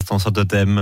l'instant sur Totem.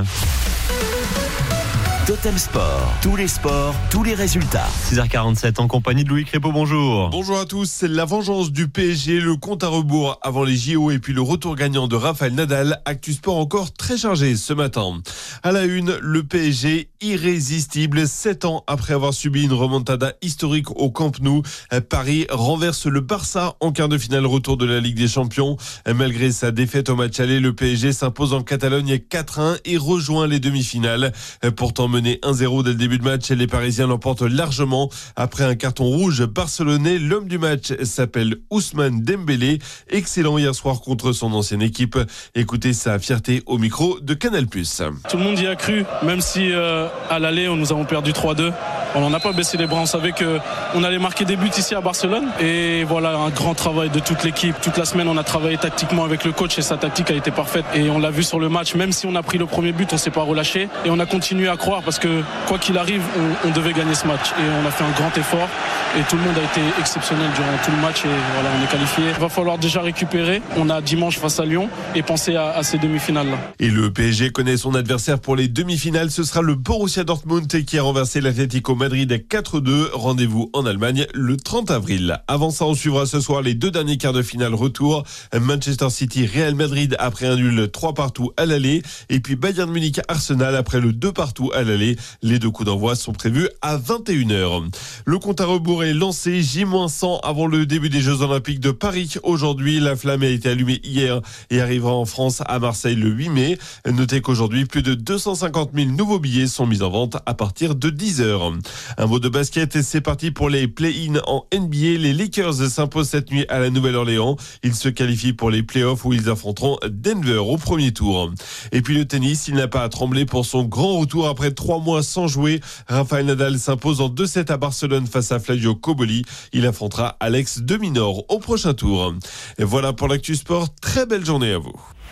Totem Sport, tous les sports, tous les résultats. 6h47 en compagnie de Louis Crépeau, bonjour. Bonjour à tous, c'est la vengeance du PSG, le compte à rebours avant les JO et puis le retour gagnant de Rafael Nadal. Actu Sport encore très chargé ce matin. À la une, le PSG irrésistible, 7 ans après avoir subi une remontada historique au Camp Nou. Paris renverse le Barça en quart de finale retour de la Ligue des Champions. Malgré sa défaite au match aller, le PSG s'impose en Catalogne 4-1 et rejoint les demi-finales. Pourtant mené 1-0 dès le début de match, les Parisiens l'emportent largement. Après un carton rouge barcelonais, l'homme du match s'appelle Ousmane Dembélé. Excellent hier soir contre son ancienne équipe. Écoutez sa fierté au micro de Canal+. Tout le monde y a cru, même si à l'aller, nous avons perdu 3-2. On n'a pas baissé les bras, on savait qu'on allait marquer des buts ici à Barcelone. Et voilà, un grand travail de toute l'équipe. Toute la semaine, on a travaillé tactiquement avec le coach et sa tactique a été parfaite. Et on l'a vu sur le match, même si on a pris le premier but, on ne s'est pas relâché. Et on a continué à croire parce que quoi qu'il arrive, on devait gagner ce match. Et on a fait un grand effort. Et tout le monde a été exceptionnel durant tout le match. Et voilà, on est qualifié. Il va falloir déjà récupérer. On a dimanche face à Lyon et penser à ces demi-finales-là. Et le PSG connaît son adversaire pour les demi-finales. Ce sera le Borussia Dortmund qui a renversé l'Atlético Madrid à 4-2. Rendez-vous en Allemagne le 30 avril. Avant ça, on suivra ce soir les deux derniers quarts de finale retour. Manchester City, Real Madrid après un nul 3-2 à l'aller. Et puis Bayern Munich, Arsenal après le 2-2 à l'aller. Les deux coups d'envoi sont prévus à 21h. Le compte à rebours est lancé J-100 avant le début des Jeux Olympiques de Paris. Aujourd'hui, la flamme a été allumée hier et arrivera en France à Marseille le 8 mai. Notez qu'aujourd'hui, plus de 250 000 nouveaux billets sont mis en vente à partir de 10h. Un mot de basket et c'est parti pour les play-in en NBA. Les Lakers s'imposent cette nuit à la Nouvelle-Orléans. Ils se qualifient pour les play-offs où ils affronteront Denver au premier tour. Et puis le tennis, il n'a pas à trembler pour son grand retour après 3 mois sans jouer. Rafael Nadal s'impose en 2-7 à Barcelone face à Flavio Cobolli. Il affrontera Alex de Minaur au prochain tour. Et voilà pour l'actu sport. Très belle journée à vous.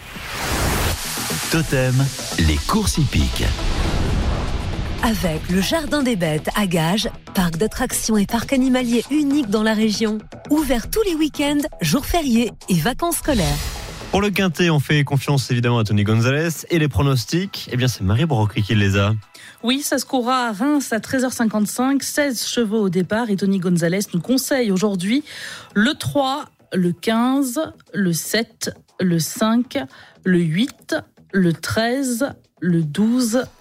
Totem, les courses hippiques. Avec le Jardin des Bêtes à Gages, parc d'attractions et parc animalier unique dans la région. Ouvert tous les week-ends, jours fériés et vacances scolaires. Pour le quintet, on fait confiance évidemment à Tony Gonzalez. Et les pronostics, eh bien c'est Marie Brocry qui les a. Oui, ça se courra à Reims à 13h55, 16 chevaux au départ. Et Tony Gonzalez nous conseille aujourd'hui le 3, le 15, le 7, le 5, le 8, le 13, le 12